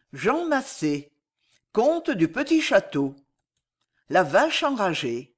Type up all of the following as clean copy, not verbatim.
Jean Massé, Conte du petit château. La vache enragée.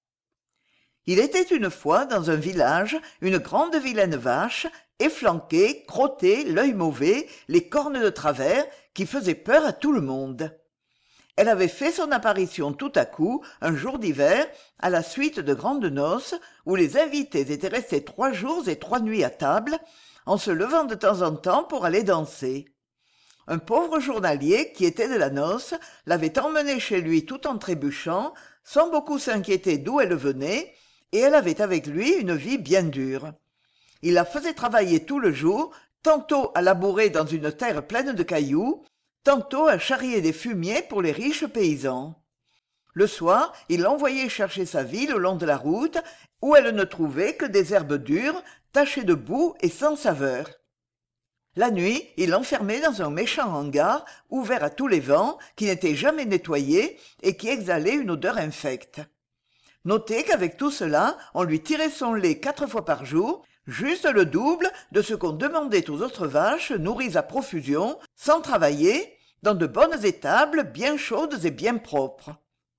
Il était une fois dans un village une grande vilaine vache, efflanquée, crottée, l'œil mauvais, les cornes de travers, qui faisait peur à tout le monde. Elle avait fait son apparition tout à coup, un jour d'hiver, à la suite de grandes noces, où les invités étaient restés 3 jours et 3 nuits à table, en se levant de temps en temps pour aller danser. Un pauvre journalier, qui était de la noce, l'avait emmenée chez lui tout en trébuchant, sans beaucoup s'inquiéter d'où elle venait, et elle avait avec lui une vie bien dure. Il la faisait travailler tout le jour, tantôt à labourer dans une terre pleine de cailloux, tantôt à charrier des fumiers pour les riches paysans. Le soir, il l'envoyait chercher sa vie le long de la route, où elle ne trouvait que des herbes dures, tachées de boue et sans saveur. La nuit, il l'enfermait dans un méchant hangar, ouvert à tous les vents, qui n'était jamais nettoyé et qui exhalait une odeur infecte. Notez qu'avec tout cela, on lui tirait son lait 4 fois par jour, juste le double de ce qu'on demandait aux autres vaches nourries à profusion, sans travailler, dans de bonnes étables bien chaudes et bien propres.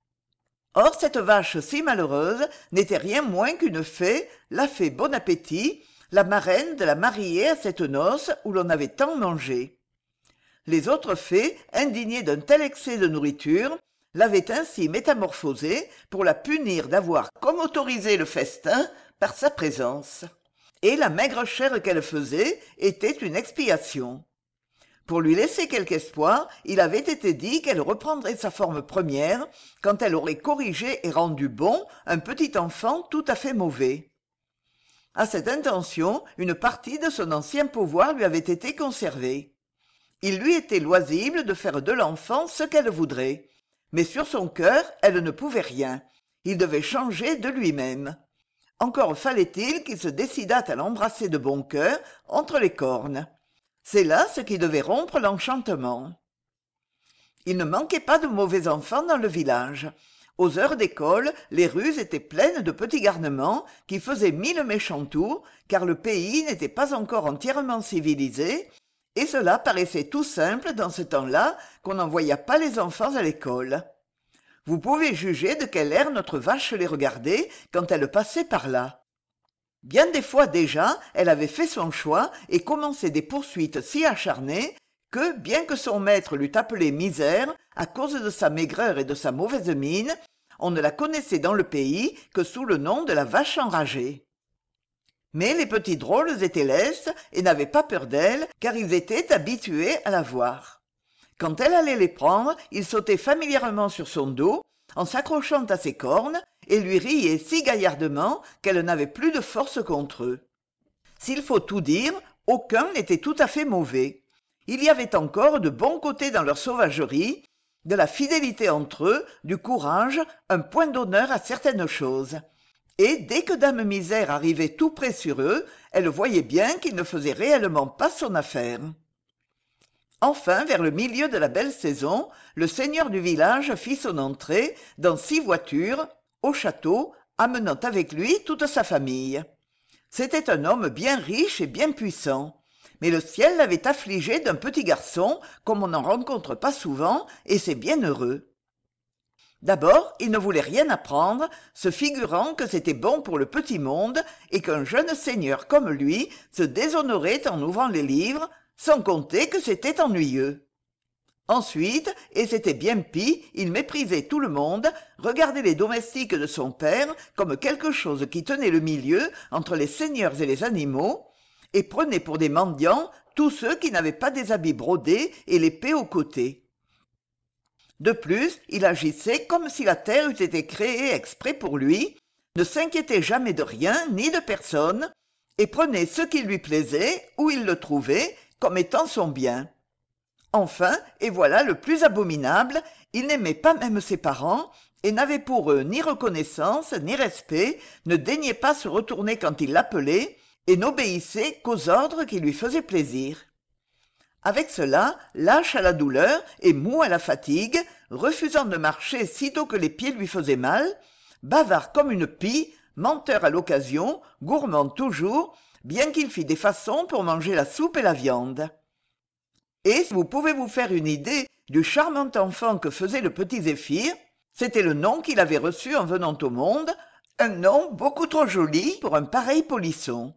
Or cette vache si malheureuse n'était rien moins qu'une fée, la fée Bon Appétit, la marraine de la mariée à cette noce où l'on avait tant mangé. Les autres fées, indignées d'un tel excès de nourriture, l'avaient ainsi métamorphosée pour la punir d'avoir comme autorisé le festin par sa présence. Et la maigre chair qu'elle faisait était une expiation. Pour lui laisser quelque espoir, il avait été dit qu'elle reprendrait sa forme première quand elle aurait corrigé et rendu bon un petit enfant tout à fait mauvais. À cette intention, une partie de son ancien pouvoir lui avait été conservée. Il lui était loisible de faire de l'enfant ce qu'elle voudrait, mais sur son cœur, elle ne pouvait rien. Il devait changer de lui-même. Encore fallait-il qu'il se décidât à l'embrasser de bon cœur entre les cornes. C'est là ce qui devait rompre l'enchantement. Il ne manquait pas de mauvais enfants dans le village. Aux heures d'école, les rues étaient pleines de petits garnements qui faisaient 1000 méchants tours, car le pays n'était pas encore entièrement civilisé, et cela paraissait tout simple dans ce temps-là qu'on n'envoya pas les enfants à l'école. Vous pouvez juger de quel air notre vache les regardait quand elle passait par là. Bien des fois déjà, elle avait fait son choix et commencé des poursuites si acharnées que, bien que son maître l'eût appelée misère, à cause de sa maigreur et de sa mauvaise mine, on ne la connaissait dans le pays que sous le nom de la vache enragée. Mais les petits drôles étaient lestes et n'avaient pas peur d'elle, car ils étaient habitués à la voir. Quand elle allait les prendre, ils sautaient familièrement sur son dos, en s'accrochant à ses cornes, et lui riaient si gaillardement qu'elle n'avait plus de force contre eux. S'il faut tout dire, aucun n'était tout à fait mauvais. Il y avait encore de bons côtés dans leur sauvagerie, de la fidélité entre eux, du courage, un point d'honneur à certaines choses. Et dès que dame Misère arrivait tout près sur eux, elle voyait bien qu'il ne faisait réellement pas son affaire. Enfin, vers le milieu de la belle saison, le seigneur du village fit son entrée dans 6 voitures, au château, amenant avec lui toute sa famille. C'était un homme bien riche et bien puissant. Mais le ciel l'avait affligé d'un petit garçon, comme on n'en rencontre pas souvent, et c'est bien heureux. D'abord, il ne voulait rien apprendre, se figurant que c'était bon pour le petit monde, et qu'un jeune seigneur comme lui se déshonorait en ouvrant les livres, sans compter que c'était ennuyeux. Ensuite, et c'était bien pis, il méprisait tout le monde, regardait les domestiques de son père comme quelque chose qui tenait le milieu entre les seigneurs et les animaux, et prenait pour des mendiants tous ceux qui n'avaient pas des habits brodés et l'épée au côté. De plus, il agissait comme si la terre eût été créée exprès pour lui, ne s'inquiétait jamais de rien ni de personne, et prenait ce qui lui plaisait, où il le trouvait, comme étant son bien. Enfin, et voilà le plus abominable, il n'aimait pas même ses parents, et n'avait pour eux ni reconnaissance ni respect, ne daignait pas se retourner quand ils l'appelaient, et n'obéissait qu'aux ordres qui lui faisaient plaisir. Avec cela, lâche à la douleur et mou à la fatigue, refusant de marcher sitôt que les pieds lui faisaient mal, bavard comme une pie, menteur à l'occasion, gourmand toujours, bien qu'il fît des façons pour manger la soupe et la viande. Et vous pouvez vous faire une idée du charmant enfant que faisait le petit Zéphir. C'était le nom qu'il avait reçu en venant au monde, un nom beaucoup trop joli pour un pareil polisson.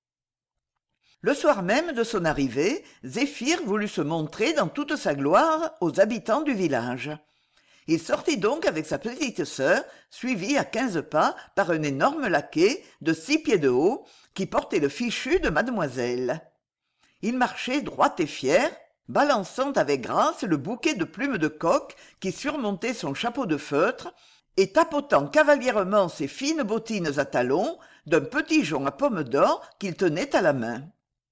Le soir même de son arrivée, Zéphir voulut se montrer dans toute sa gloire aux habitants du village. Il sortit donc avec sa petite sœur, suivi à 15 pas par un énorme laquais de 6 pieds de haut, qui portait le fichu de mademoiselle. Il marchait droit et fier, balançant avec grâce le bouquet de plumes de coq qui surmontait son chapeau de feutre, et tapotant cavalièrement ses fines bottines à talons d'un petit jonc à pomme d'or qu'il tenait à la main.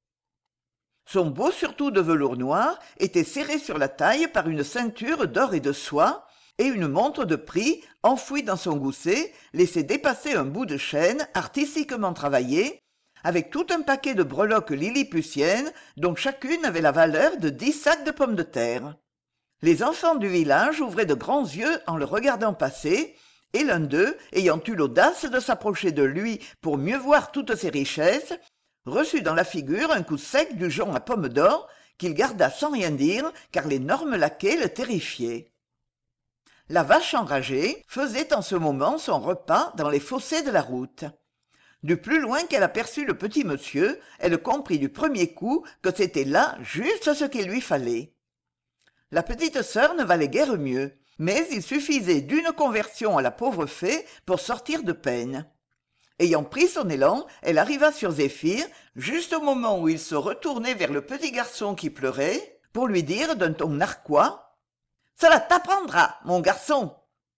Son beau surtout de velours noir était serré sur la taille par une ceinture d'or et de soie, et une montre de prix, enfouie dans son gousset, laissait dépasser un bout de chaîne artistiquement travaillé, avec tout un paquet de breloques lilliputiennes dont chacune avait la valeur de 10 sacs de pommes de terre. Les enfants du village ouvraient de grands yeux en le regardant passer, et l'un d'eux, ayant eu l'audace de s'approcher de lui pour mieux voir toutes ses richesses, reçut dans la figure un coup sec du jonc à pomme d'or qu'il garda sans rien dire, car l'énorme laquais le terrifiait. La vache enragée faisait en ce moment son repas dans les fossés de la route. Du plus loin qu'elle aperçut le petit monsieur, elle comprit du premier coup que c'était là juste ce qu'il lui fallait. La petite sœur ne valait guère mieux, mais il suffisait d'une conversion à la pauvre fée pour sortir de peine. Ayant pris son élan, elle arriva sur Zéphir, juste au moment où il se retournait vers le petit garçon qui pleurait, pour lui dire d'un ton narquois : « Cela t'apprendra, mon garçon !»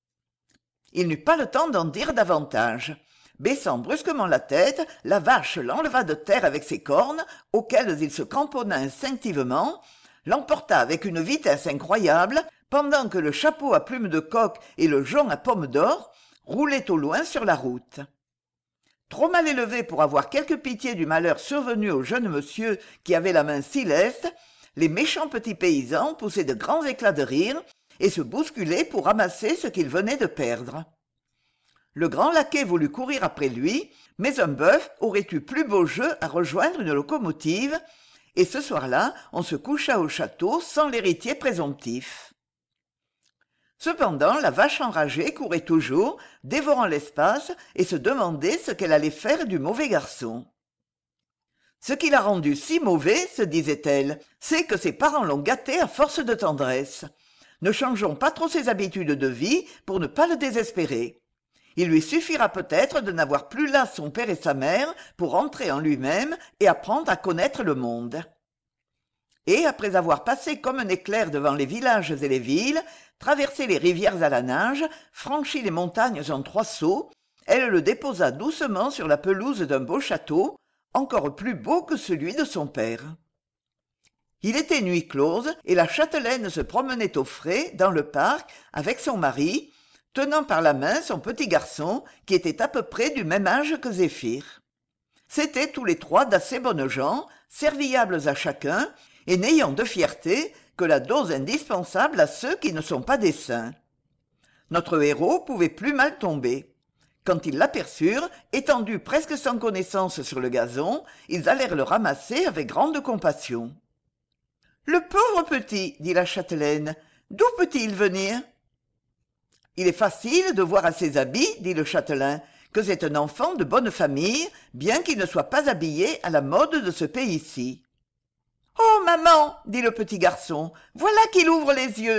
Il n'eut pas le temps d'en dire davantage. Baissant brusquement la tête, la vache l'enleva de terre avec ses cornes, auxquelles il se cramponna instinctivement, l'emporta avec une vitesse incroyable, pendant que le chapeau à plumes de coq et le jonc à pomme d'or roulaient au loin sur la route. Trop mal élevé pour avoir quelque pitié du malheur survenu au jeune monsieur qui avait la main si leste, les méchants petits paysans poussaient de grands éclats de rire et se bousculaient pour ramasser ce qu'ils venaient de perdre. Le grand laquais voulut courir après lui, mais un bœuf aurait eu plus beau jeu à rejoindre une locomotive, et ce soir-là, on se coucha au château sans l'héritier présomptif. Cependant, la vache enragée courait toujours, dévorant l'espace, et se demandait ce qu'elle allait faire du mauvais garçon. Ce qui l'a rendu si mauvais, se disait-elle, c'est que ses parents l'ont gâté à force de tendresse. Ne changeons pas trop ses habitudes de vie pour ne pas le désespérer. Il lui suffira peut-être de n'avoir plus là son père et sa mère pour entrer en lui-même et apprendre à connaître le monde. Et après avoir passé comme un éclair devant les villages et les villes, traversé les rivières à la nage, franchi les montagnes en 3 sauts, elle le déposa doucement sur la pelouse d'un beau château, encore plus beau que celui de son père. Il était nuit close et la châtelaine se promenait au frais dans le parc avec son mari, tenant par la main son petit garçon qui était à peu près du même âge que Zéphir. C'étaient tous les 3 d'assez bonnes gens, serviables à chacun et n'ayant de fierté que la dose indispensable à ceux qui ne sont pas des saints. Notre héros pouvait plus mal tomber. Quand ils l'aperçurent, étendu presque sans connaissance sur le gazon, ils allèrent le ramasser avec grande compassion. « Le pauvre petit, dit la châtelaine, d'où peut-il venir ?»« Il est facile de voir à ses habits, dit le châtelain, que c'est un enfant de bonne famille, bien qu'il ne soit pas habillé à la mode de ce pays-ci. »« Oh, maman, dit le petit garçon, voilà qu'il ouvre les yeux. »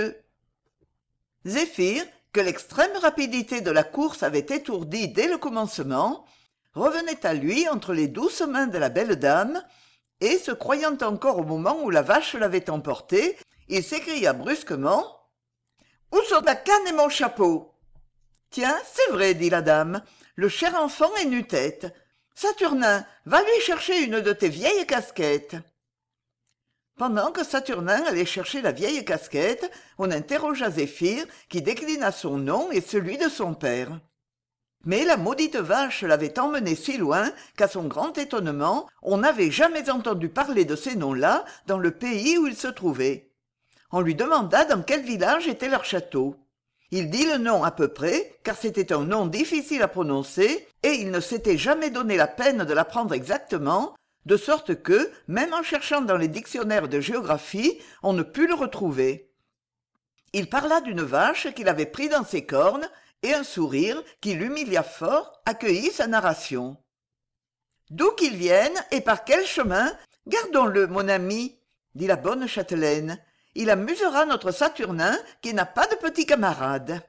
Zéphir, que l'extrême rapidité de la course avait étourdi dès le commencement, revenait à lui entre les douces mains de la belle dame, et, se croyant encore au moment où la vache l'avait emporté, il s'écria brusquement : « Où sont ta canne et mon chapeau ?»« Tiens, c'est vrai, dit la dame, le cher enfant est nu-tête. Saturnin, va lui chercher une de tes vieilles casquettes. » Pendant que Saturnin allait chercher la vieille casquette, on interrogea Zéphir, qui déclina son nom et celui de son père. Mais la maudite vache l'avait emmené si loin qu'à son grand étonnement, on n'avait jamais entendu parler de ces noms-là dans le pays où il se trouvait. On lui demanda dans quel village était leur château. Il dit le nom à peu près, car c'était un nom difficile à prononcer, et il ne s'était jamais donné la peine de l'apprendre exactement, de sorte que, même en cherchant dans les dictionnaires de géographie, on ne put le retrouver. Il parla d'une vache qu'il avait pris dans ses cornes, et un sourire, qui l'humilia fort, accueillit sa narration. « D'où qu'il vienne, et par quel chemin, gardons-le, mon ami, dit la bonne châtelaine. Il amusera notre Saturnin, qui n'a pas de petit camarade.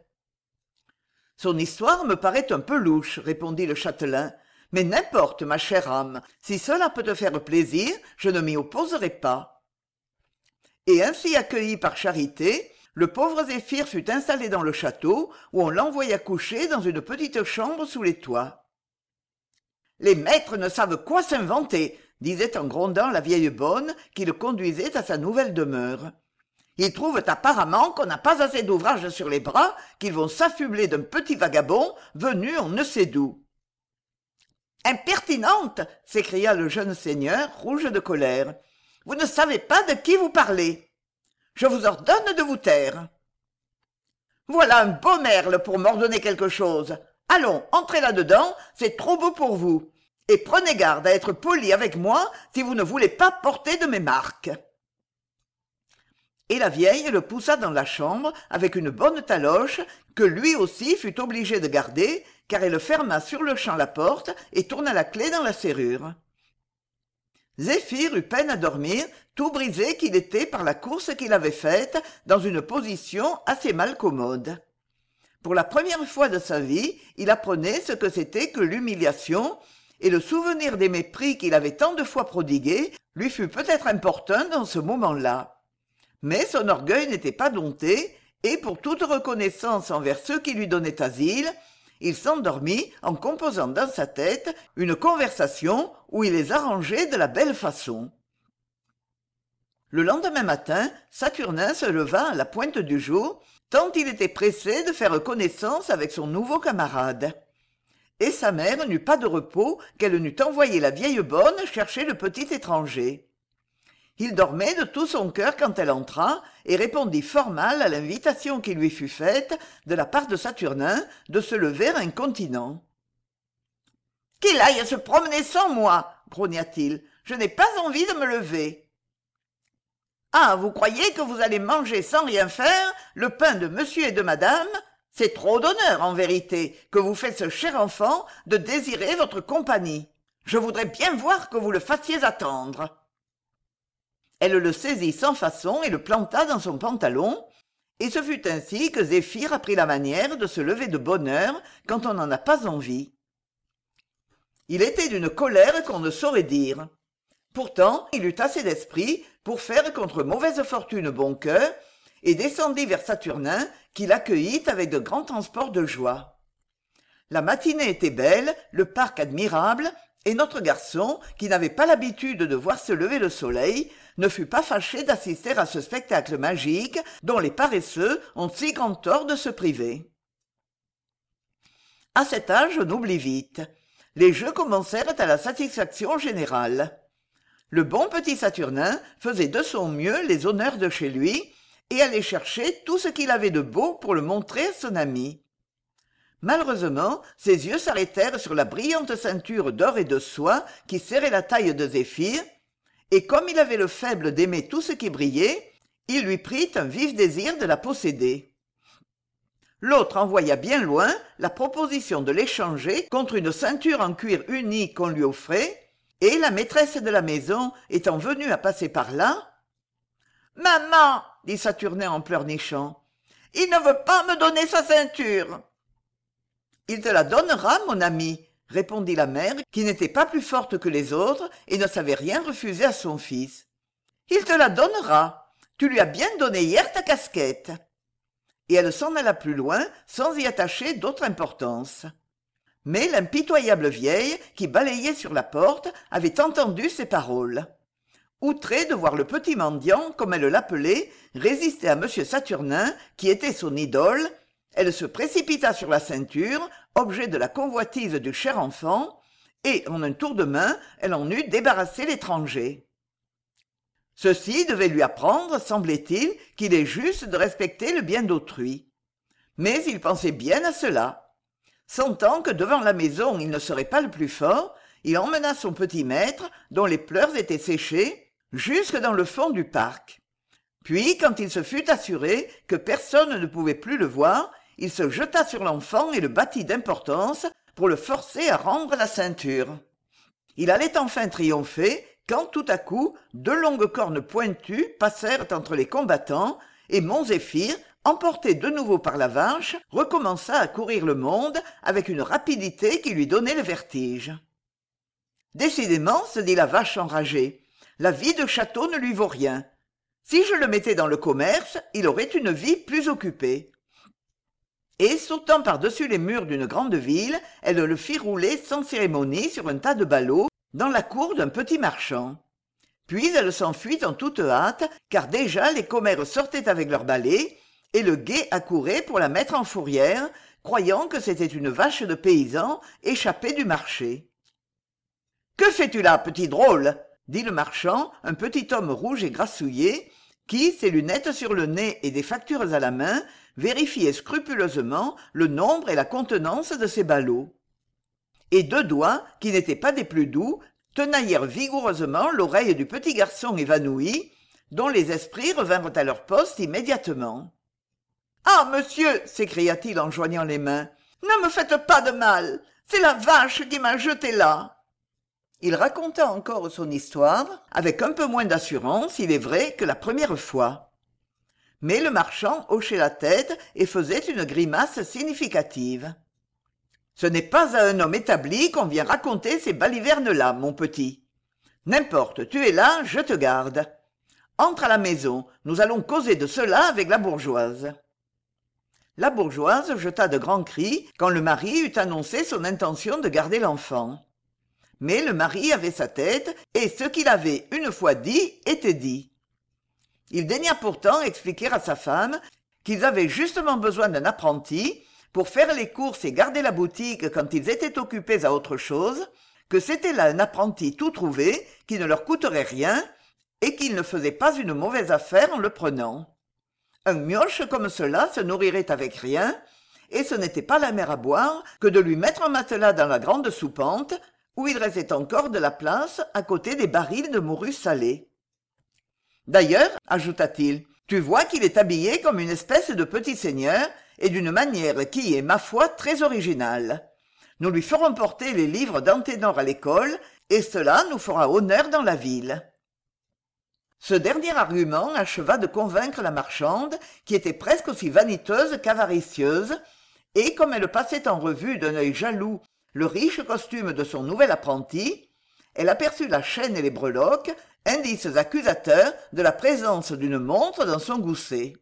Son histoire me paraît un peu louche, répondit le châtelain. Mais n'importe, ma chère âme, si cela peut te faire plaisir, je ne m'y opposerai pas. Et ainsi accueilli par charité, le pauvre Zéphir fut installé dans le château, où on l'envoya coucher dans une petite chambre sous les toits. Les maîtres ne savent quoi s'inventer, disait en grondant la vieille bonne qui le conduisait à sa nouvelle demeure. Ils trouvent apparemment qu'on n'a pas assez d'ouvrage sur les bras, qu'ils vont s'affubler d'un petit vagabond venu on ne sait d'où. « Impertinente !» s'écria le jeune seigneur, rouge de colère. « Vous ne savez pas de qui vous parlez. Je vous ordonne de vous taire. » « Voilà un beau merle pour m'ordonner quelque chose. Allons, entrez là-dedans, c'est trop beau pour vous. Et prenez garde à être poli avec moi si vous ne voulez pas porter de mes marques. » Et la vieille le poussa dans la chambre avec une bonne taloche que lui aussi fut obligé de garder, car elle ferma sur-le-champ la porte et tourna la clef dans la serrure. Zéphir eut peine à dormir, tout brisé qu'il était par la course qu'il avait faite dans une position assez mal commode. Pour la première fois de sa vie, il apprenait ce que c'était que l'humiliation, et le souvenir des mépris qu'il avait tant de fois prodigués lui fut peut-être importun dans ce moment-là. Mais son orgueil n'était pas dompté, et pour toute reconnaissance envers ceux qui lui donnaient asile, il s'endormit en composant dans sa tête une conversation où il les arrangeait de la belle façon. Le lendemain matin, Saturnin se leva à la pointe du jour, tant il était pressé de faire connaissance avec son nouveau camarade. Et sa mère n'eut pas de repos qu'elle n'eût envoyé la vieille bonne chercher le petit étranger. Il dormait de tout son cœur quand elle entra et répondit fort mal à l'invitation qui lui fut faite de la part de Saturnin de se lever incontinent. « Qu'il aille se promener sans moi, grogna-t-il. Je n'ai pas envie de me lever. »« Ah, vous croyez que vous allez manger sans rien faire le pain de monsieur et de madame ? C'est trop d'honneur, en vérité, que vous faites ce cher enfant de désirer votre compagnie. Je voudrais bien voir que vous le fassiez attendre. » Elle le saisit sans façon et le planta dans son pantalon, et ce fut ainsi que Zéphir apprit la manière de se lever de bonne heure quand on n'en a pas envie. Il était d'une colère qu'on ne saurait dire. Pourtant, il eut assez d'esprit pour faire contre mauvaise fortune bon cœur, et descendit vers Saturnin, qui l'accueillit avec de grands transports de joie. La matinée était belle, le parc admirable, et notre garçon, qui n'avait pas l'habitude de voir se lever le soleil, ne fut pas fâché d'assister à ce spectacle magique dont les paresseux ont si grand tort de se priver. À cet âge, on oublie vite. Les jeux commencèrent à la satisfaction générale. Le bon petit Saturnin faisait de son mieux les honneurs de chez lui et allait chercher tout ce qu'il avait de beau pour le montrer à son ami. Malheureusement, ses yeux s'arrêtèrent sur la brillante ceinture d'or et de soie qui serrait la taille de Zéphir, et comme il avait le faible d'aimer tout ce qui brillait, il lui prit un vif désir de la posséder. L'autre envoya bien loin la proposition de l'échanger contre une ceinture en cuir uni qu'on lui offrait, et la maîtresse de la maison étant venue à passer par là, « Maman, dit Saturnin en pleurnichant, il ne veut pas me donner sa ceinture. »« Il te la donnera, mon ami, » répondit la mère, qui n'était pas plus forte que les autres et ne savait rien refuser à son fils. « Il te la donnera. Tu lui as bien donné hier ta casquette. » Et elle s'en alla plus loin, sans y attacher d'autre importance. Mais l'impitoyable vieille, qui balayait sur la porte, avait entendu ces paroles. Outrée de voir le petit mendiant, comme elle l'appelait, résister à M. Saturnin, qui était son idole, elle se précipita sur la ceinture, objet de la convoitise du cher enfant, et, en un tour de main, elle en eut débarrassé l'étranger. Ceci devait lui apprendre, semblait-il, qu'il est juste de respecter le bien d'autrui. Mais il pensait bien à cela. Sentant que devant la maison il ne serait pas le plus fort, Il emmena son petit maître, dont les pleurs étaient séchés, jusque dans le fond du parc. Puis, quand il se fut assuré que personne ne pouvait plus le voir, il se jeta sur l'enfant et le battit d'importance pour le forcer à rendre la ceinture. Il allait enfin triompher quand tout à coup 2 longues cornes pointues passèrent entre les combattants et Montzéphir, emporté de nouveau par la vache, recommença à courir le monde avec une rapidité qui lui donnait le vertige. Décidément, se dit la vache enragée, la vie de château ne lui vaut rien. Si je le mettais dans le commerce, il aurait une vie plus occupée. Et, sautant par-dessus les murs d'une grande ville, elle le fit rouler sans cérémonie sur un tas de ballots dans la cour d'un petit marchand. Puis elle s'enfuit en toute hâte, car déjà les commères sortaient avec leurs balais, et le guet accourait pour la mettre en fourrière, croyant que c'était une vache de paysan échappée du marché. « Que fais-tu là, petit drôle ?» dit le marchand, un petit homme rouge et grassouillet, qui, ses lunettes sur le nez et des factures à la main, vérifiait scrupuleusement le nombre et la contenance de ses ballots. Et 2 doigts, qui n'étaient pas des plus doux, tenaillèrent vigoureusement l'oreille du petit garçon évanoui, dont les esprits revinrent à leur poste immédiatement. « Ah, monsieur !» s'écria-t-il en joignant les mains. « Ne me faites pas de mal. C'est la vache qui m'a jeté là. » Il raconta encore son histoire, avec un peu moins d'assurance, il est vrai, que la première fois. Mais le marchand hochait la tête et faisait une grimace significative. « Ce n'est pas à un homme établi qu'on vient raconter ces balivernes-là, mon petit. N'importe, tu es là, je te garde. Entre à la maison, nous allons causer de cela avec la bourgeoise. » La bourgeoise jeta de grands cris quand le mari eut annoncé son intention de garder l'enfant. Mais le mari avait sa tête, et ce qu'il avait une fois dit était dit. Il daigna pourtant expliquer à sa femme qu'ils avaient justement besoin d'un apprenti pour faire les courses et garder la boutique quand ils étaient occupés à autre chose, que c'était là un apprenti tout trouvé qui ne leur coûterait rien et qu'ils ne faisaient pas une mauvaise affaire en le prenant. Un mioche comme cela se nourrirait avec rien, et ce n'était pas la mer à boire que de lui mettre un matelas dans la grande soupente, où il restait encore de la place à côté des barils de morue salée. D'ailleurs, ajouta-t-il, tu vois qu'il est habillé comme une espèce de petit seigneur et d'une manière qui est, ma foi, très originale. Nous lui ferons porter les livres d'Anténor à l'école, et cela nous fera honneur dans la ville. Ce dernier argument acheva de convaincre la marchande, qui était presque aussi vaniteuse qu'avaricieuse, et comme elle passait en revue d'un œil jaloux le riche costume de son nouvel apprenti, elle aperçut la chaîne et les breloques, indices accusateurs de la présence d'une montre dans son gousset.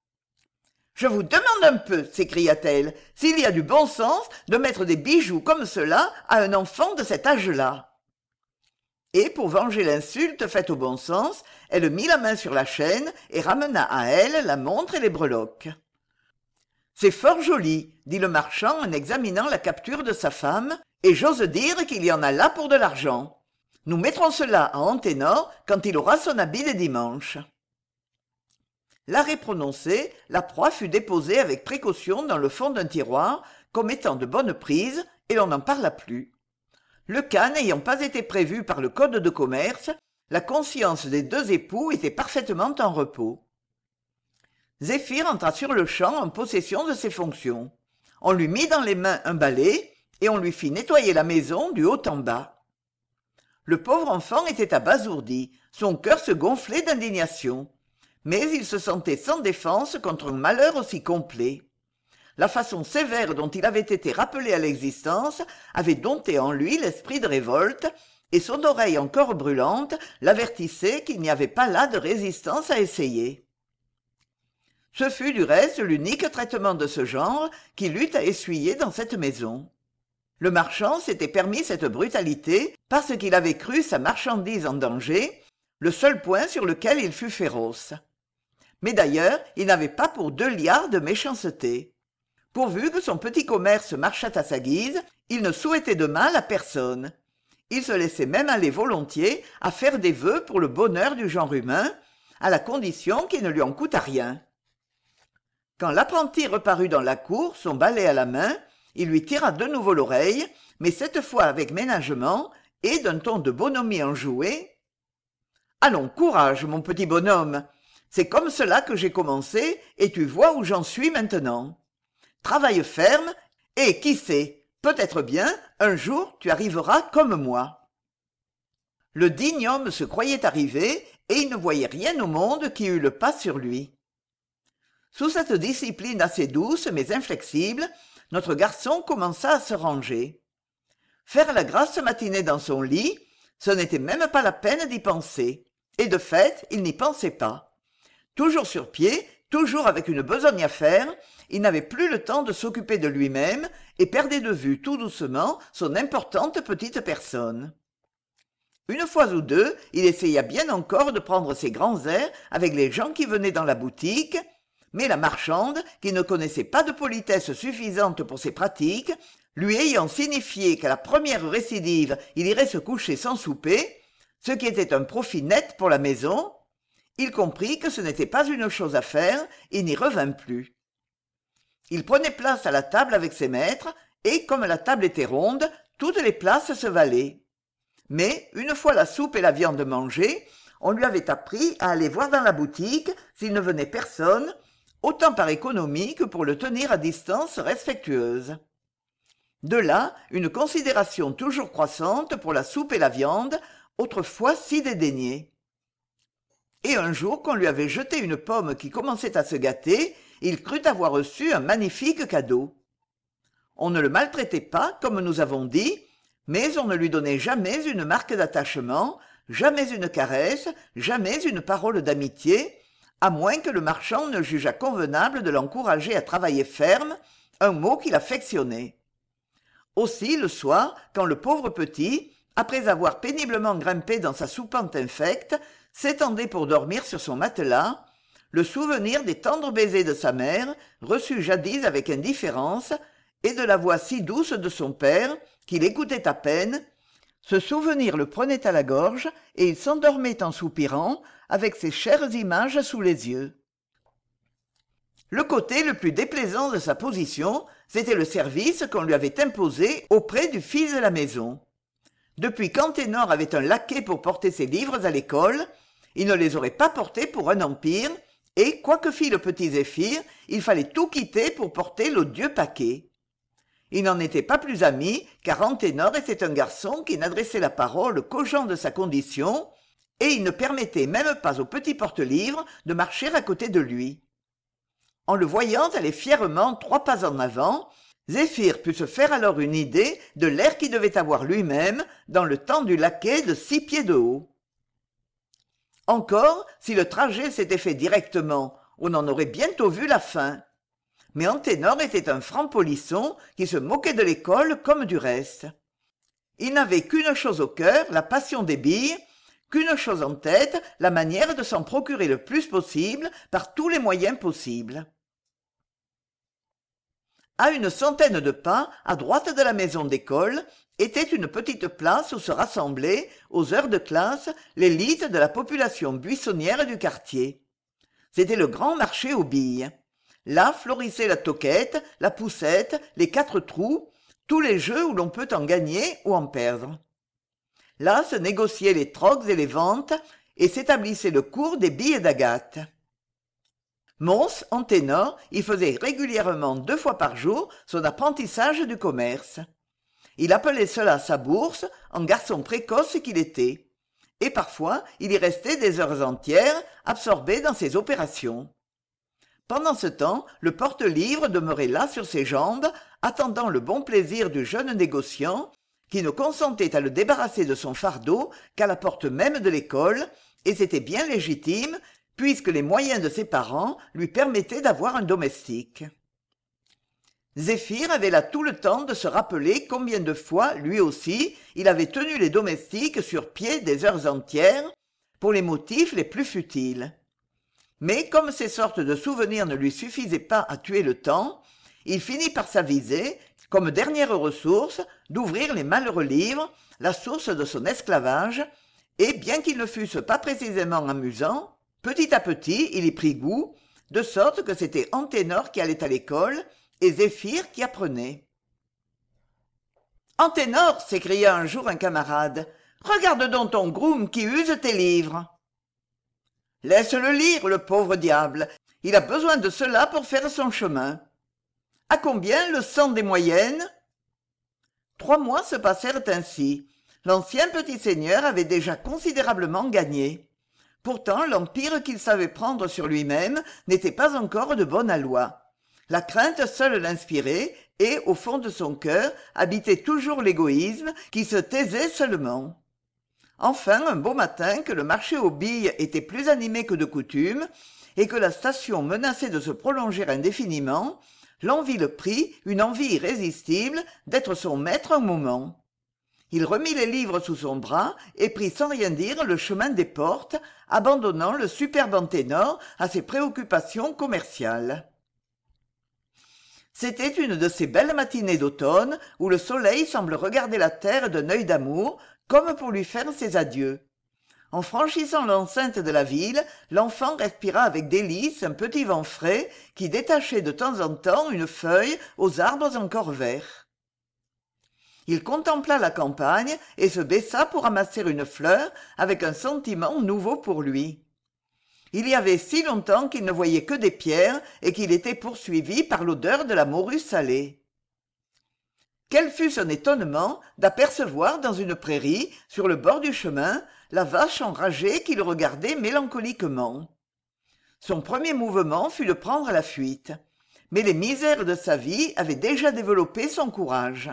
« Je vous demande un peu, s'écria-t-elle, s'il y a du bon sens de mettre des bijoux comme cela à un enfant de cet âge-là. » Et pour venger l'insulte faite au bon sens, elle mit la main sur la chaîne et ramena à elle la montre et les breloques. « C'est fort joli, dit le marchand en examinant la capture de sa femme, et j'ose dire qu'il y en a là pour de l'argent. Nous mettrons cela à Anténor quand il aura son habit des dimanches. » L'arrêt prononcé, la proie fut déposée avec précaution dans le fond d'un tiroir, comme étant de bonne prise, et l'on n'en parla plus. Le cas n'ayant pas été prévu par le code de commerce, la conscience des 2 époux était parfaitement en repos. Zéphir entra sur-le-champ en possession de ses fonctions. On lui mit dans les mains un balai, et on lui fit nettoyer la maison du haut en bas. Le pauvre enfant était abasourdi, son cœur se gonflait d'indignation. Mais il se sentait sans défense contre un malheur aussi complet. La façon sévère dont il avait été rappelé à l'existence avait dompté en lui l'esprit de révolte, et son oreille encore brûlante l'avertissait qu'il n'y avait pas là de résistance à essayer. Ce fut du reste l'unique traitement de ce genre qu'il eut à essuyer dans cette maison. Le marchand s'était permis cette brutalité parce qu'il avait cru sa marchandise en danger, le seul point sur lequel il fut féroce. Mais d'ailleurs, il n'avait pas pour 2 liards de méchanceté. Pourvu que son petit commerce marchât à sa guise, il ne souhaitait de mal à personne. Il se laissait même aller volontiers à faire des vœux pour le bonheur du genre humain, à la condition qu'il ne lui en coûtât rien. Quand l'apprenti reparut dans la cour, son balai à la main, il lui tira de nouveau l'oreille, mais cette fois avec ménagement, et d'un ton de bonhomie enjoué: « Allons, courage, mon petit bonhomme. C'est comme cela que j'ai commencé, et tu vois où j'en suis maintenant. Travaille ferme, et qui sait, peut-être bien, un jour tu arriveras comme moi. » Le digne homme se croyait arrivé, et il ne voyait rien au monde qui eût le pas sur lui. Sous cette discipline assez douce mais inflexible, notre garçon commença à se ranger. Faire la grasse matinée dans son lit, ce n'était même pas la peine d'y penser, et de fait, il n'y pensait pas. Toujours sur pied, toujours avec une besogne à faire, il n'avait plus le temps de s'occuper de lui-même et perdait de vue tout doucement son importante petite personne. Une fois ou deux, il essaya bien encore de prendre ses grands airs avec les gens qui venaient dans la boutique, mais la marchande, qui ne connaissait pas de politesse suffisante pour ses pratiques, lui ayant signifié qu'à la première récidive il irait se coucher sans souper, ce qui était un profit net pour la maison, il comprit que ce n'était pas une chose à faire et n'y revint plus. Il prenait place à la table avec ses maîtres, et comme la table était ronde, toutes les places se valaient. Mais, une fois la soupe et la viande mangées, on lui avait appris à aller voir dans la boutique s'il ne venait personne, autant par économie que pour le tenir à distance respectueuse. De là, une considération toujours croissante pour la soupe et la viande, autrefois si dédaignée. Et un jour qu'on lui avait jeté une pomme qui commençait à se gâter, il crut avoir reçu un magnifique cadeau. On ne le maltraitait pas, comme nous avons dit, mais on ne lui donnait jamais une marque d'attachement, jamais une caresse, jamais une parole d'amitié, à moins que le marchand ne jugeât convenable de l'encourager à travailler ferme, un mot qu'il affectionnait. Aussi, le soir, quand le pauvre petit, après avoir péniblement grimpé dans sa soupente infecte, s'étendait pour dormir sur son matelas, le souvenir des tendres baisers de sa mère, reçus jadis avec indifférence, et de la voix si douce de son père, qu'il écoutait à peine, ce souvenir le prenait à la gorge, et il s'endormait en soupirant, avec ces chères images sous les yeux. Le côté le plus déplaisant de sa position, c'était le service qu'on lui avait imposé auprès du fils de la maison. Depuis qu'Anténor avait un laquais pour porter ses livres à l'école, il ne les aurait pas portés pour un empire, et, quoi que fît le petit Zéphir, il fallait tout quitter pour porter l'odieux paquet. Il n'en était pas plus ami, car Anténor était un garçon qui n'adressait la parole qu'aux gens de sa condition, et il ne permettait même pas au petit porte-livre de marcher à côté de lui. En le voyant aller fièrement 3 pas en avant, Zéphir put se faire alors une idée de l'air qu'il devait avoir lui-même dans le temps du laquais de 6 pieds de haut. Encore, si le trajet s'était fait directement, on en aurait bientôt vu la fin. Mais Anténor était un franc polisson qui se moquait de l'école comme du reste. Il n'avait qu'une chose au cœur, la passion des billes, qu'une chose en tête, la manière de s'en procurer le plus possible par tous les moyens possibles. À une centaine de pas, à droite de la maison d'école, était une petite place où se rassemblaient, aux heures de classe, l'élite de la population buissonnière du quartier. C'était le grand marché aux billes. Là florissaient la toquette, la poussette, les 4 trous, tous les jeux où l'on peut en gagner ou en perdre. Là se négociaient les trocs et les ventes, et s'établissait le cours des billes d'Agathe. Mons, Anténor, y faisait régulièrement 2 fois par jour son apprentissage du commerce. Il appelait cela sa bourse, en garçon précoce qu'il était. Et parfois, il y restait des heures entières, absorbé dans ses opérations. Pendant ce temps, le porte-livre demeurait là sur ses jambes, attendant le bon plaisir du jeune négociant, qui ne consentait à le débarrasser de son fardeau qu'à la porte même de l'école, et c'était bien légitime, puisque les moyens de ses parents lui permettaient d'avoir un domestique. Zéphir avait là tout le temps de se rappeler combien de fois, lui aussi, il avait tenu les domestiques sur pied des heures entières, pour les motifs les plus futiles. Mais comme ces sortes de souvenirs ne lui suffisaient pas à tuer le temps, il finit par s'aviser, comme dernière ressource, d'ouvrir les malheureux livres, la source de son esclavage, et bien qu'ils ne fussent pas précisément amusants, petit à petit il y prit goût, de sorte que c'était Anténor qui allait à l'école, et Zéphir qui apprenait. « Anténor, s'écria un jour un camarade, regarde donc ton groom qui use tes livres. Laisse-le lire, le pauvre diable. Il a besoin de cela pour faire son chemin. À combien le cent des moyennes? 3 mois se passèrent ainsi. L'ancien petit seigneur avait déjà considérablement gagné. Pourtant, l'empire qu'il savait prendre sur lui-même n'était pas encore de bonne aloi. La crainte seule l'inspirait et, au fond de son cœur, habitait toujours l'égoïsme qui se taisait seulement. Enfin, un beau matin, que le marché aux billes était plus animé que de coutume et que la station menaçait de se prolonger indéfiniment, l'envie le prit, une envie irrésistible, d'être son maître un moment. Il remit les livres sous son bras et prit sans rien dire le chemin des portes, abandonnant le superbe Anténor à ses préoccupations commerciales. C'était une de ces belles matinées d'automne où le soleil semble regarder la terre d'un œil d'amour, comme pour lui faire ses adieux. En franchissant l'enceinte de la ville, l'enfant respira avec délice un petit vent frais qui détachait de temps en temps une feuille aux arbres encore verts. Il contempla la campagne et se baissa pour ramasser une fleur avec un sentiment nouveau pour lui. Il y avait si longtemps qu'il ne voyait que des pierres et qu'il était poursuivi par l'odeur de la morue salée. Quel fut son étonnement d'apercevoir dans une prairie, sur le bord du chemin, la vache enragée qui le regardait mélancoliquement. Son premier mouvement fut de prendre la fuite, mais les misères de sa vie avaient déjà développé son courage.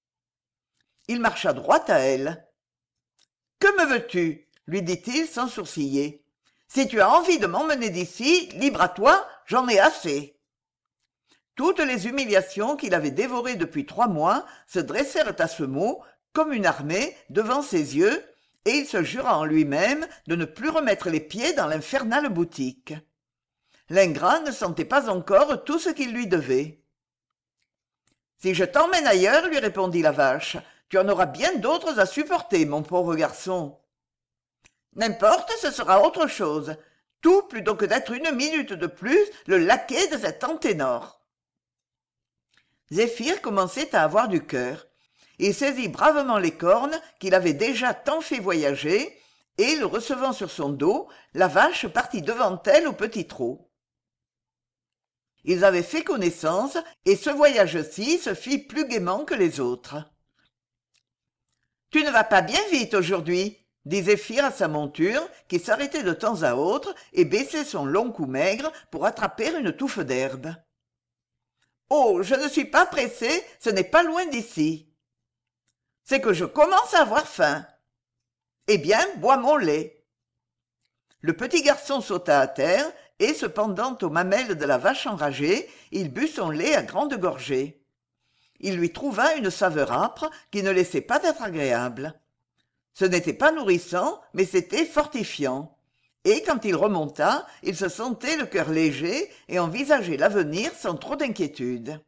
Il marcha droit à elle. « Que me veux-tu » lui dit-il sans sourciller. « Si tu as envie de m'emmener d'ici, libre à toi, j'en ai assez. » Toutes les humiliations qu'il avait dévorées depuis 3 mois se dressèrent à ce mot, comme une armée, devant ses yeux, et il se jura en lui-même de ne plus remettre les pieds dans l'infernale boutique. L'ingrat ne sentait pas encore tout ce qu'il lui devait. « Si je t'emmène ailleurs, lui répondit la vache, tu en auras bien d'autres à supporter, mon pauvre garçon. N'importe, ce sera autre chose. Tout plutôt que d'être une minute de plus le laquais de cet Anténor. » Zéphir commençait à avoir du cœur. Il saisit bravement les cornes qu'il avait déjà tant fait voyager, et, le recevant sur son dos, la vache partit devant elle au petit trot. Ils avaient fait connaissance, et ce voyage-ci se fit plus gaiement que les autres. « Tu ne vas pas bien vite aujourd'hui » dit Zéphir à sa monture, qui s'arrêtait de temps à autre et baissait son long cou maigre pour attraper une touffe d'herbe. « Oh, je ne suis pas pressé, ce n'est pas loin d'ici. »« C'est que je commence à avoir faim. »« Eh bien, bois mon lait. » Le petit garçon sauta à terre et, se pendant aux mamelles de la vache enragée, il but son lait à grandes gorgées. Il lui trouva une saveur âpre qui ne laissait pas d'être agréable. Ce n'était pas nourrissant, mais c'était fortifiant. Et quand il remonta, il se sentait le cœur léger et envisageait l'avenir sans trop d'inquiétude.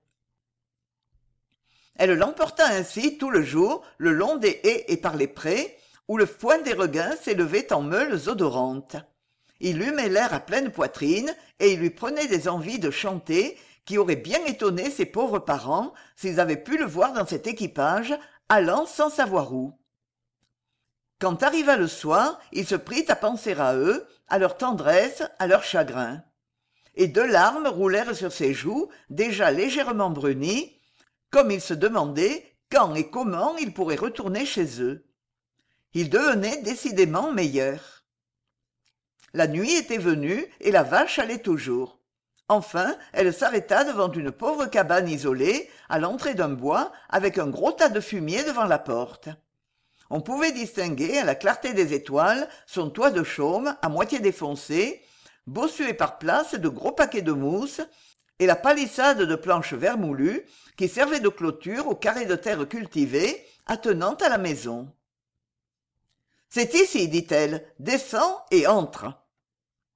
Elle l'emporta ainsi tout le jour, le long des haies et par les prés, où le foin des regains s'élevait en meules odorantes. Il humait l'air à pleine poitrine et il lui prenait des envies de chanter qui auraient bien étonné ses pauvres parents s'ils avaient pu le voir dans cet équipage, allant sans savoir où. Quand arriva le soir, il se prit à penser à eux, à leur tendresse, à leur chagrin. Et 2 larmes roulèrent sur ses joues, déjà légèrement brunies, comme il se demandait quand et comment il pourrait retourner chez eux. Il devenait décidément meilleur. La nuit était venue et la vache allait toujours. Enfin, elle s'arrêta devant une pauvre cabane isolée, à l'entrée d'un bois, avec un gros tas de fumier devant la porte. On pouvait distinguer, à la clarté des étoiles, son toit de chaume, à moitié défoncé, bossué par places de gros paquets de mousse, et la palissade de planches vermoulues qui servait de clôture au carré de terre cultivé attenant à la maison. « C'est ici, dit-elle, descends et entre. »« Ici ?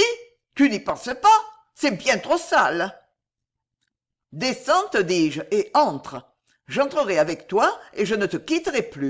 Tu n'y penses pas ? C'est bien trop sale. »« Descends, te dis-je, et entre. J'entrerai avec toi et je ne te quitterai plus. »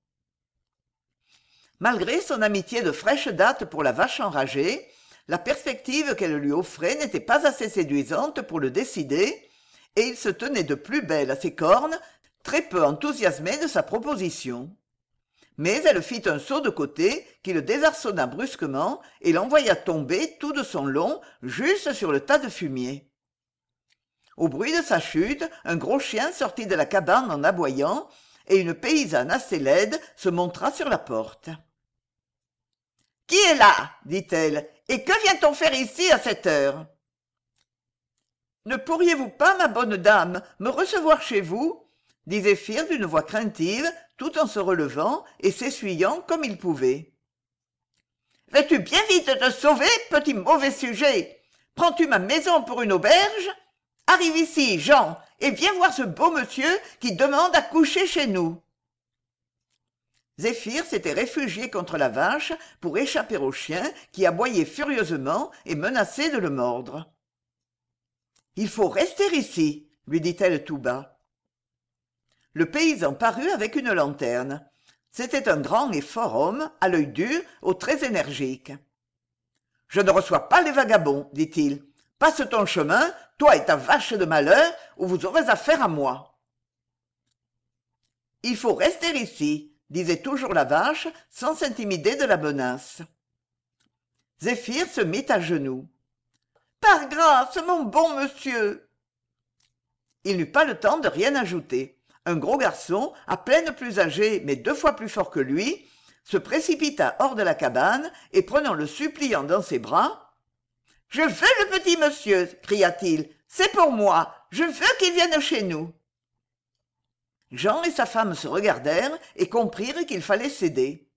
Malgré son amitié de fraîche date pour la vache enragée, la perspective qu'elle lui offrait n'était pas assez séduisante pour le décider, et il se tenait de plus belle à ses cornes, très peu enthousiasmée de sa proposition. Mais elle fit un saut de côté qui le désarçonna brusquement et l'envoya tomber tout de son long juste sur le tas de fumier. Au bruit de sa chute, un gros chien sortit de la cabane en aboyant, et une paysanne assez laide se montra sur la porte. « Qui est là ?» dit-elle, « et que vient-on faire ici à cette heure ?»« Ne pourriez-vous pas, ma bonne dame, me recevoir chez vous ?» dit Zéphir d'une voix craintive, tout en se relevant et s'essuyant comme il pouvait. « Veux-tu bien vite te sauver, petit mauvais sujet ? Prends-tu ma maison pour une auberge ? Arrive ici, Jean, et viens voir ce beau monsieur qui demande à coucher chez nous. » Zéphir s'était réfugié contre la vache pour échapper au chien qui aboyait furieusement et menaçait de le mordre. « Il faut rester ici, » lui dit-elle tout bas. Le paysan parut avec une lanterne. C'était un grand et fort homme, à l'œil dur, aux traits énergiques. « Je ne reçois pas les vagabonds, dit-il. Passe ton chemin, toi et ta vache de malheur, ou vous aurez affaire à moi. »« Il faut rester ici, » disait toujours la vache, sans s'intimider de la menace. Zéphir se mit à genoux. « Par grâce, mon bon monsieur !» Il n'eut pas le temps de rien ajouter. Un gros garçon, à peine plus âgé mais 2 fois plus fort que lui, se précipita hors de la cabane et prenant le suppliant dans ses bras, « Je veux le petit monsieur !» cria-t-il. « C'est pour moi. Je veux qu'il vienne chez nous. » Jean et sa femme se regardèrent et comprirent qu'il fallait céder.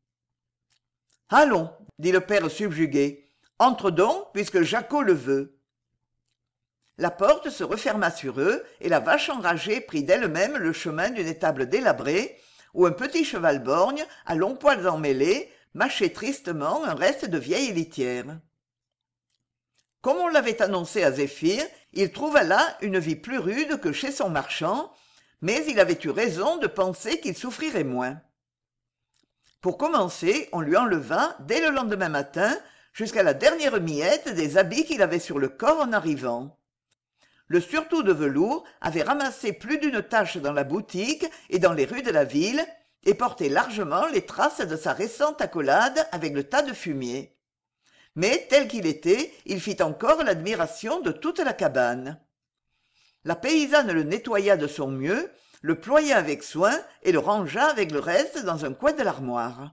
« Allons, » dit le père subjugué. « Entre donc, puisque Jacquot le veut. » La porte se referma sur eux et la vache enragée prit d'elle-même le chemin d'une étable délabrée où un petit cheval borgne, à longs poils emmêlés, mâchait tristement un reste de vieille litière. Comme on l'avait annoncé à Zéphir, il trouva là une vie plus rude que chez son marchand, mais il avait eu raison de penser qu'il souffrirait moins. Pour commencer, on lui enleva, dès le lendemain matin, jusqu'à la dernière miette des habits qu'il avait sur le corps en arrivant. Le surtout de velours avait ramassé plus d'une tache dans la boutique et dans les rues de la ville, et portait largement les traces de sa récente accolade avec le tas de fumier. Mais tel qu'il était, il fit encore l'admiration de toute la cabane. La paysanne le nettoya de son mieux, le ploya avec soin et le rangea avec le reste dans un coin de l'armoire.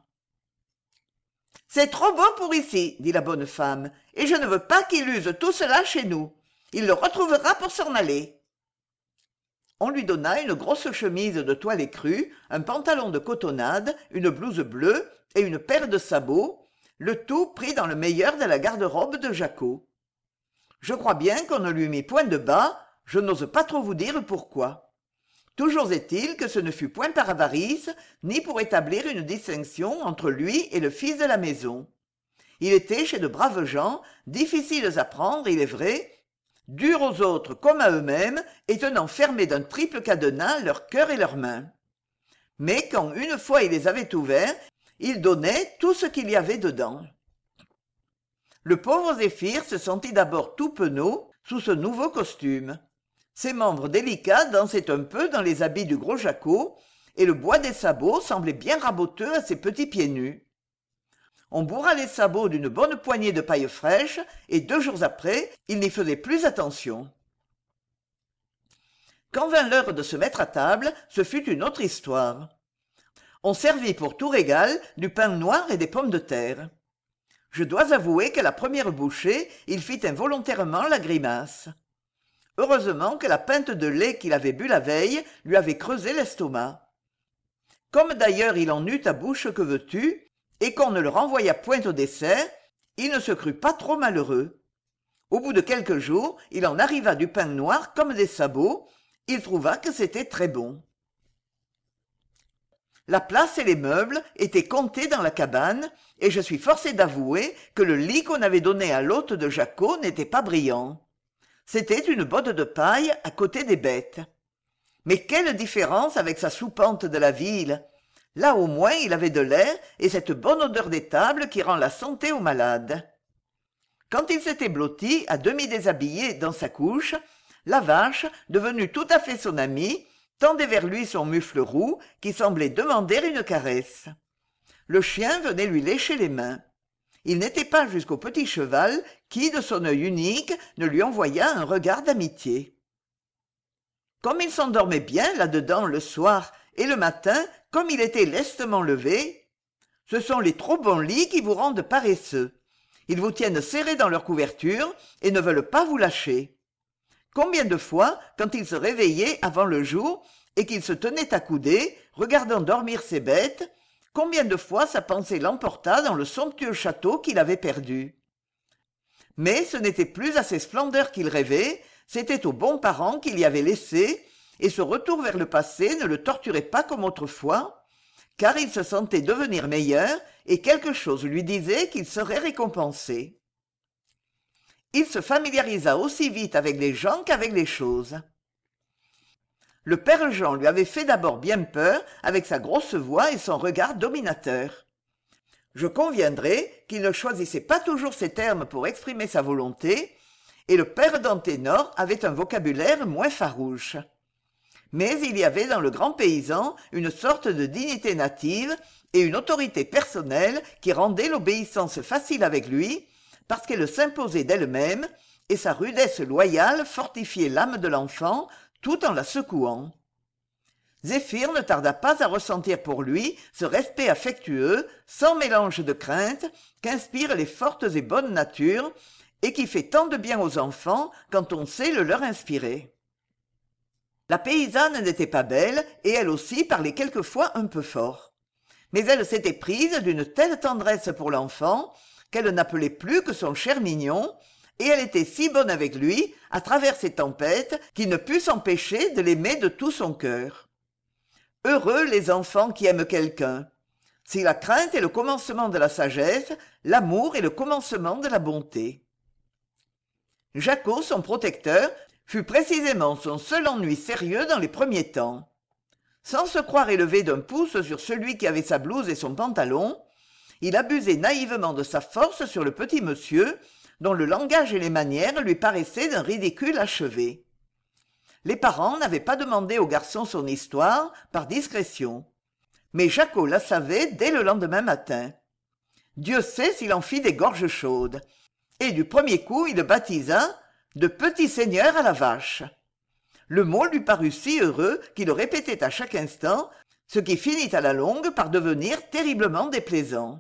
« C'est trop beau pour ici, » dit la bonne femme, « et je ne veux pas qu'il use tout cela chez nous. Il le retrouvera pour s'en aller. » On lui donna une grosse chemise de toile écrue, un pantalon de cotonnade, une blouse bleue et une paire de sabots, le tout pris dans le meilleur de la garde-robe de Jacquot. Je crois bien qu'on ne lui mit point de bas, je n'ose pas trop vous dire pourquoi. Toujours est-il que ce ne fut point par avarice, ni pour établir une distinction entre lui et le fils de la maison. Il était chez de braves gens, difficiles à prendre, il est vrai, durs aux autres comme à eux-mêmes, et tenant fermés d'un triple cadenas leur cœur et leurs mains. Mais quand une fois il les avait ouverts, il donnait tout ce qu'il y avait dedans. Le pauvre Zéphir se sentit d'abord tout penaud sous ce nouveau costume. Ses membres délicats dansaient un peu dans les habits du gros Jacquot, et le bois des sabots semblait bien raboteux à ses petits pieds nus. On bourra les sabots d'une bonne poignée de paille fraîche, et 2 jours après, il n'y faisait plus attention. Quand vint l'heure de se mettre à table, ce fut une autre histoire. On servit pour tout régal du pain noir et des pommes de terre. Je dois avouer qu'à la première bouchée, il fit involontairement la grimace. Heureusement que la pinte de lait qu'il avait bu la veille lui avait creusé l'estomac. Comme d'ailleurs il en eut à bouche que veux-tu, et qu'on ne le renvoya point au dessert, il ne se crut pas trop malheureux. Au bout de quelques jours, il en arriva du pain noir comme des sabots, il trouva que c'était très bon. La place et les meubles étaient comptés dans la cabane, et je suis forcé d'avouer que le lit qu'on avait donné à l'hôte de Jacquot n'était pas brillant. C'était une botte de paille à côté des bêtes. Mais quelle différence avec sa soupente de la ville! Là au moins il avait de l'air et cette bonne odeur d'étable qui rend la santé aux malades. Quand il s'était blotti, à demi déshabillé, dans sa couche, la vache, devenue tout à fait son amie, tendait vers lui son mufle roux qui semblait demander une caresse. Le chien venait lui lécher les mains. Il n'était pas jusqu'au petit cheval qui, de son œil unique, ne lui envoya un regard d'amitié. Comme il s'endormait bien là-dedans le soir et le matin, comme il était lestement levé, ce sont les trop bons lits qui vous rendent paresseux. Ils vous tiennent serrés dans leur couverture et ne veulent pas vous lâcher. Combien de fois, quand il se réveillait avant le jour et qu'il se tenait accoudé, regardant dormir ses bêtes, combien de fois sa pensée l'emporta dans le somptueux château qu'il avait perdu. Mais ce n'était plus à ses splendeurs qu'il rêvait, c'était aux bons parents qu'il y avait laissés, et ce retour vers le passé ne le torturait pas comme autrefois, car il se sentait devenir meilleur, et quelque chose lui disait qu'il serait récompensé. Il se familiarisa aussi vite avec les gens qu'avec les choses. Le père Jean lui avait fait d'abord bien peur avec sa grosse voix et son regard dominateur. Je conviendrai qu'il ne choisissait pas toujours ses termes pour exprimer sa volonté, et le père d'Anténor avait un vocabulaire moins farouche. Mais il y avait dans le grand paysan une sorte de dignité native et une autorité personnelle qui rendait l'obéissance facile avec lui, parce qu'elle s'imposait d'elle-même, et sa rudesse loyale fortifiait l'âme de l'enfant tout en la secouant. Zéphyr ne tarda pas à ressentir pour lui ce respect affectueux, sans mélange de crainte, qu'inspirent les fortes et bonnes natures, et qui fait tant de bien aux enfants quand on sait le leur inspirer. La paysanne n'était pas belle, et elle aussi parlait quelquefois un peu fort. Mais elle s'était prise d'une telle tendresse pour l'enfant qu'elle n'appelait plus que son cher mignon, et elle était si bonne avec lui, à travers ses tempêtes, qu'il ne put s'empêcher de l'aimer de tout son cœur. Heureux les enfants qui aiment quelqu'un. Si la crainte est le commencement de la sagesse, l'amour est le commencement de la bonté. Jacquot, son protecteur, fut précisément son seul ennui sérieux dans les premiers temps. Sans se croire élevé d'un pouce sur celui qui avait sa blouse et son pantalon, il abusait naïvement de sa force sur le petit monsieur, dont le langage et les manières lui paraissaient d'un ridicule achevé. Les parents n'avaient pas demandé au garçon son histoire, par discrétion. Mais Jacquot la savait dès le lendemain matin. Dieu sait s'il en fit des gorges chaudes. Et du premier coup, il le baptisa de petit seigneur à la vache. Le mot lui parut si heureux qu'il le répétait à chaque instant, ce qui finit à la longue par devenir terriblement déplaisant.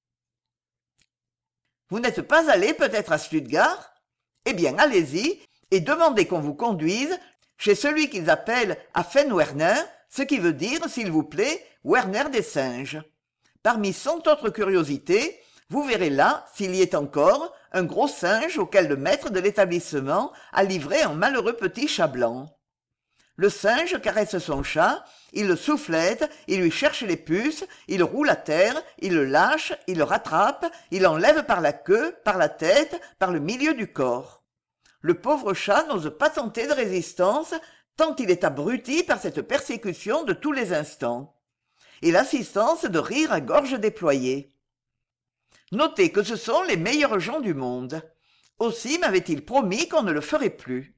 Vous n'êtes pas allé peut-être à Stuttgart? Eh bien, allez-y et demandez qu'on vous conduise chez celui qu'ils appellent Affenwerner, ce qui veut dire, s'il vous plaît, Werner des singes. Parmi cent autres curiosités, vous verrez là, s'il y est encore, un gros singe auquel le maître de l'établissement a livré un malheureux petit chat blanc. Le singe caresse son chat, il le soufflette, il lui cherche les puces, il roule à terre, il le lâche, il le rattrape, il l'enlève par la queue, par la tête, par le milieu du corps. Le pauvre chat n'ose pas tenter de résistance, tant il est abruti par cette persécution de tous les instants. Et l'assistance de rire à gorge déployée. Notez que ce sont les meilleurs gens du monde. Aussi m'avait-il promis qu'on ne le ferait plus.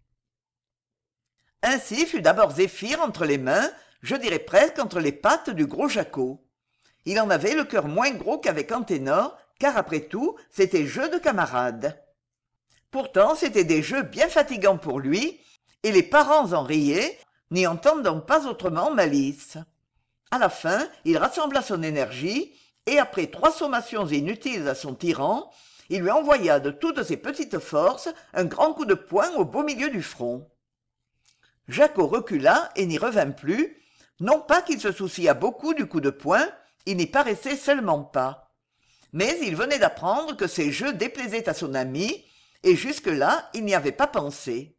Ainsi fut d'abord Zéphyr entre les mains, je dirais presque entre les pattes du gros Jacquot. Il en avait le cœur moins gros qu'avec Anténor, car après tout, c'était jeu de camarades. Pourtant, c'étaient des jeux bien fatigants pour lui, et les parents en riaient, n'y entendant pas autrement malice. À la fin, il rassembla son énergie, et après 3 sommations inutiles à son tyran, il lui envoya de toutes ses petites forces un grand coup de poing au beau milieu du front. Jacquot recula et n'y revint plus, non pas qu'il se souciât beaucoup du coup de poing, il n'y paraissait seulement pas. Mais il venait d'apprendre que ces jeux déplaisaient à son ami, et jusque-là il n'y avait pas pensé.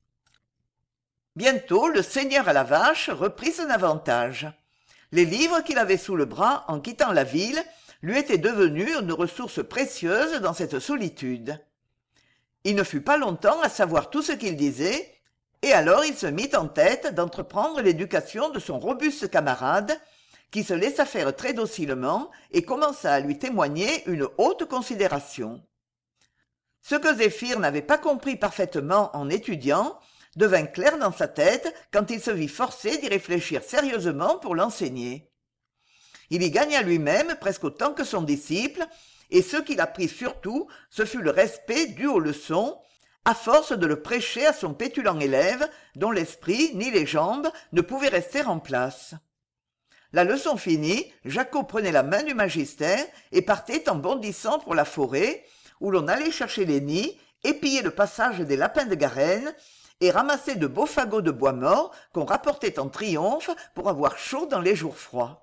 Bientôt le seigneur à la vache reprit son avantage. Les livres qu'il avait sous le bras en quittant la ville lui étaient devenus une ressource précieuse dans cette solitude. Il ne fut pas longtemps à savoir tout ce qu'il disait, et alors il se mit en tête d'entreprendre l'éducation de son robuste camarade, qui se laissa faire très docilement et commença à lui témoigner une haute considération. Ce que Zéphyr n'avait pas compris parfaitement en étudiant devint clair dans sa tête quand il se vit forcé d'y réfléchir sérieusement pour l'enseigner. Il y gagna lui-même presque autant que son disciple, et ce qu'il apprit surtout, ce fut le respect dû aux leçons, à force de le prêcher à son pétulant élève, dont l'esprit ni les jambes ne pouvaient rester en place. La leçon finie, Jacquot prenait la main du magister et partait en bondissant pour la forêt, où l'on allait chercher les nids, épier le passage des lapins de Garenne et ramasser de beaux fagots de bois mort qu'on rapportait en triomphe pour avoir chaud dans les jours froids.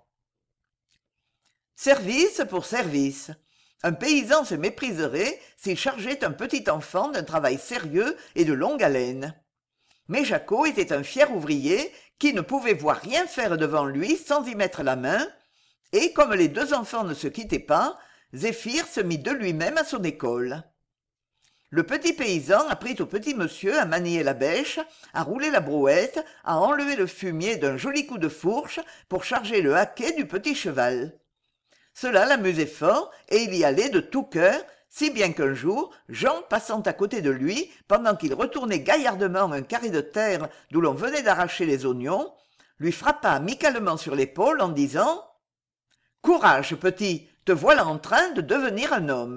Service pour service. Un paysan se mépriserait s'il chargeait un petit enfant d'un travail sérieux et de longue haleine. Mais Jacquot était un fier ouvrier qui ne pouvait voir rien faire devant lui sans y mettre la main, et comme les deux enfants ne se quittaient pas, Zéphir se mit de lui-même à son école. Le petit paysan apprit au petit monsieur à manier la bêche, à rouler la brouette, à enlever le fumier d'un joli coup de fourche pour charger le haquet du petit cheval. Cela l'amusait fort et il y allait de tout cœur, si bien qu'un jour, Jean, passant à côté de lui, pendant qu'il retournait gaillardement un carré de terre d'où l'on venait d'arracher les oignons, lui frappa amicalement sur l'épaule en disant « Courage, petit, te voilà en train de devenir un homme !»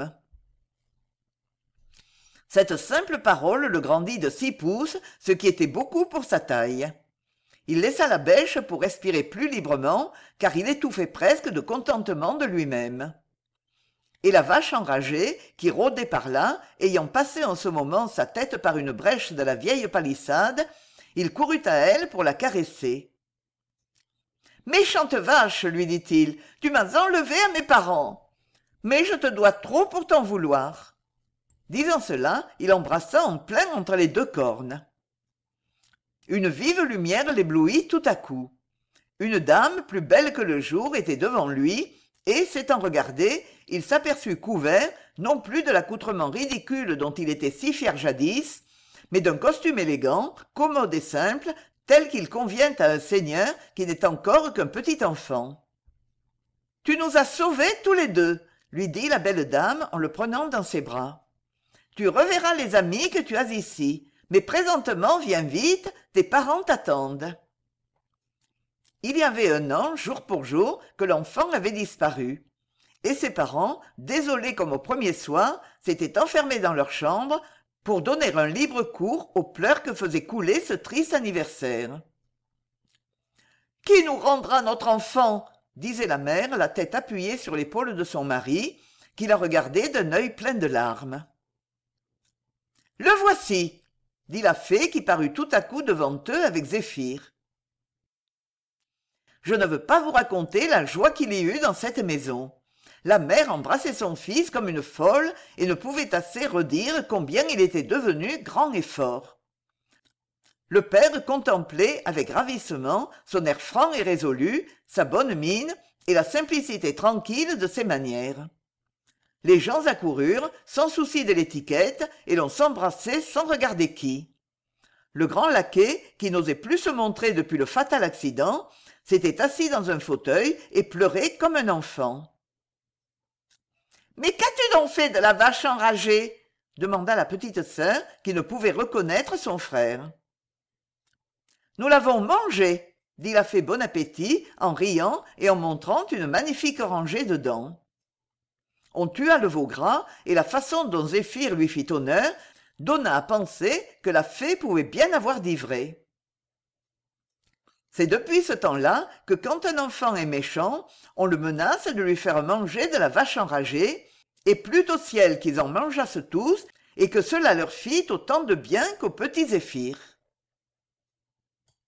Cette simple parole le grandit de 6 pouces, ce qui était beaucoup pour sa taille. Il laissa la bêche pour respirer plus librement, car il étouffait presque de contentement de lui-même. Et la vache enragée, qui rôdait par là, ayant passé en ce moment sa tête par une brèche de la vieille palissade, il courut à elle pour la caresser. « Méchante vache, lui dit-il, tu m'as enlevé à mes parents. Mais je te dois trop pour t'en vouloir. » Disant cela, il embrassa en plein entre les 2 cornes. Une vive lumière l'éblouit tout à coup. Une dame, plus belle que le jour, était devant lui, et, s'étant regardé, il s'aperçut couvert, non plus de l'accoutrement ridicule dont il était si fier jadis, mais d'un costume élégant, commode et simple, tel qu'il convient à un seigneur qui n'est encore qu'un petit enfant. « Tu nous as sauvés tous les 2, lui dit la belle dame en le prenant dans ses bras. « Tu reverras les amis que tu as ici, mais présentement viens vite, tes parents t'attendent. » Il y avait 1 an, jour pour jour, que l'enfant avait disparu. Et ses parents, désolés comme au premier soir, s'étaient enfermés dans leur chambre pour donner un libre cours aux pleurs que faisait couler ce triste anniversaire. « Qui nous rendra notre enfant ?» disait la mère, la tête appuyée sur l'épaule de son mari, qui la regardait d'un œil plein de larmes. « Le voici !» dit la fée qui parut tout à coup devant eux avec Zéphir. Je ne veux pas vous raconter la joie qu'il y eut dans cette maison. La mère embrassait son fils comme une folle et ne pouvait assez redire combien il était devenu grand et fort. Le père contemplait avec ravissement son air franc et résolu, sa bonne mine et la simplicité tranquille de ses manières. Les gens accoururent, sans souci de l'étiquette, et l'on s'embrassait sans regarder qui. Le grand laquais, qui n'osait plus se montrer depuis le fatal accident, s'était assis dans un fauteuil et pleurait comme un enfant. « Mais qu'as-tu donc fait de la vache enragée ?» demanda la petite sœur, qui ne pouvait reconnaître son frère. « Nous l'avons mangée, » dit la fée Bon Appétit, en riant et en montrant une magnifique rangée de dents. On tua le veau gras, et la façon dont Zéphir lui fit honneur donna à penser que la fée pouvait bien avoir dit vrai. C'est depuis ce temps-là que quand un enfant est méchant, on le menace de lui faire manger de la vache enragée, et plût au ciel qu'ils en mangeassent tous, et que cela leur fît autant de bien qu'au petit Zéphir.